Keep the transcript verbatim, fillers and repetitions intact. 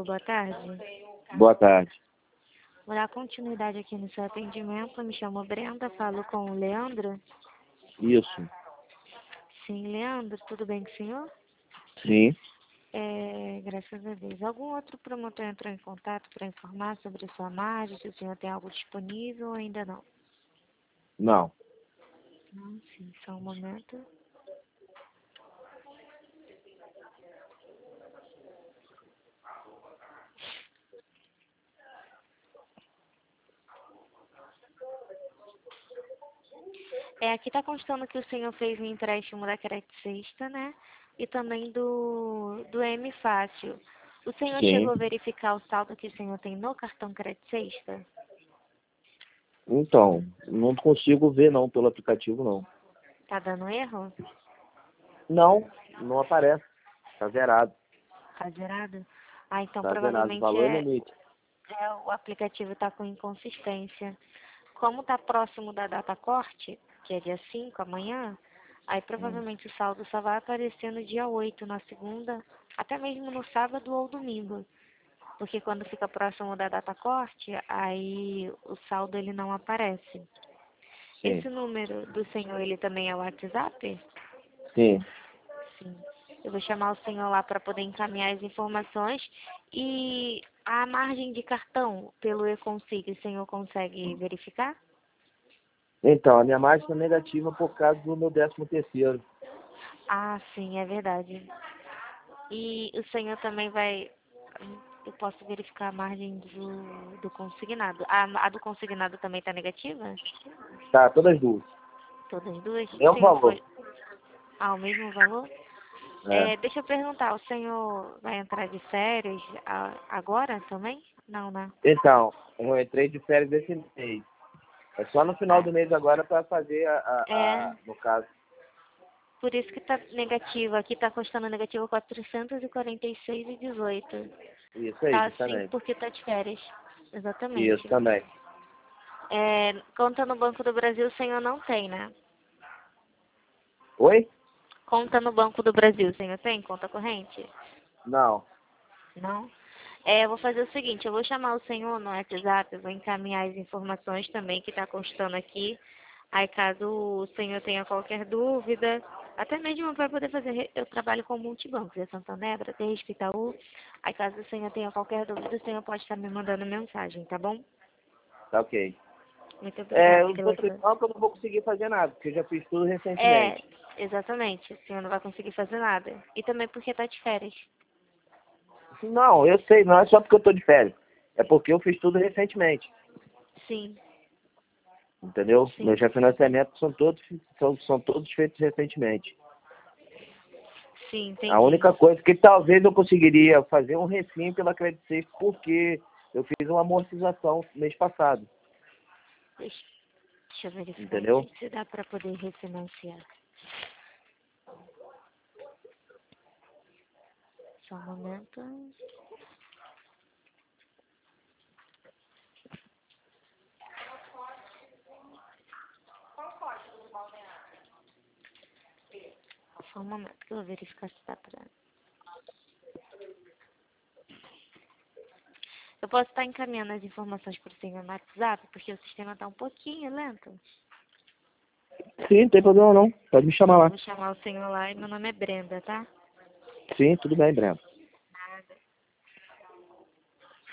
senhor, boa tarde. Boa tarde. Vou dar continuidade aqui no seu atendimento. Me chamo Brenda, falo com o Leandro. Isso. Sim, Leandro, tudo bem com o senhor? Sim. É, graças a Deus. Algum outro promotor entrou em contato para informar sobre a sua margem, se o senhor tem algo disponível ou ainda não? Não. Não, sim, só um momento. É, aqui está constando que o senhor fez um empréstimo da Crédito Sexta, né? E também do, do M Fácil. O senhor Sim. chegou a verificar o saldo que o senhor tem no cartão Crédito Sexta? Então, não consigo ver não pelo aplicativo não. Tá dando erro? Não, não aparece. Tá zerado. Tá zerado? Ah, então Tá zerado. provavelmente Valor e é, limite. é o aplicativo está com inconsistência. Como está próximo da data corte, que é dia cinco, amanhã, aí Hum. provavelmente o saldo só vai aparecer no dia oito, na segunda, até mesmo no sábado ou domingo. Porque quando fica próximo da data corte, aí o saldo ele não aparece. Sim. Esse número do senhor, ele também é o WhatsApp? Sim. Sim. Eu vou chamar o senhor lá para poder encaminhar as informações. E a margem de cartão pelo E-Consig, o senhor consegue verificar? Então, a minha margem está negativa por causa do meu décimo terceiro. Ah, sim, é verdade. E o senhor também vai... Eu posso verificar a margem do, do consignado. A, a do consignado também está negativa? Tá, todas duas. Todas duas? O Mesmo senhor valor. foi... Ah, o mesmo valor? É. É, deixa eu perguntar, o senhor vai entrar de férias a- agora também? Não, né? Então, eu entrei de férias esse mês. É só no final Ah, do mês agora para fazer a, a, é, a, no caso. por isso que tá negativo. Aqui tá custando negativo quatrocentos e quarenta e seis e dezoito. Isso aí, Tá assim justamente. porque tá de férias. Isso Exatamente. também. É, conta no Banco do Brasil o senhor não tem, né? Oi? Conta no Banco do Brasil o senhor tem? Conta corrente? Não. Não? É, eu vou fazer o seguinte, eu vou chamar o senhor no WhatsApp, eu vou encaminhar as informações também que está constando aqui. Aí caso o senhor tenha qualquer dúvida, até mesmo para poder fazer, eu trabalho com multibancos, é Santander, Bradesco, Itaú. Aí caso o senhor tenha qualquer dúvida, o senhor pode estar me mandando mensagem, tá bom? Tá ok. Muito É, obrigada eu pela vou ter sua... não que eu não vou conseguir fazer nada, porque eu já fiz tudo É, recentemente. exatamente, o senhor não vai conseguir fazer nada. E também porque está de férias. Não, eu sei, não é só porque eu tô de férias. É porque eu fiz tudo recentemente. Sim, Entendeu? sim, Meus refinanciamentos são todos, são, são todos feitos recentemente. sim, A entendi. única coisa que talvez eu conseguiria fazer um refim pela Credit Safe, porque eu fiz uma amortização mês passado. Deixa, deixa eu verificar Entendeu? aqui se dá para poder refinanciar. Só um momento. Só um momento que eu vou verificar se dá para... Eu posso estar encaminhando as informações para o senhor no WhatsApp, porque o sistema está um pouquinho lento. Sim, não tem problema não. Pode me chamar lá. Vou chamar o senhor lá e meu nome é Brenda, tá? Sim, tudo bem, Breno.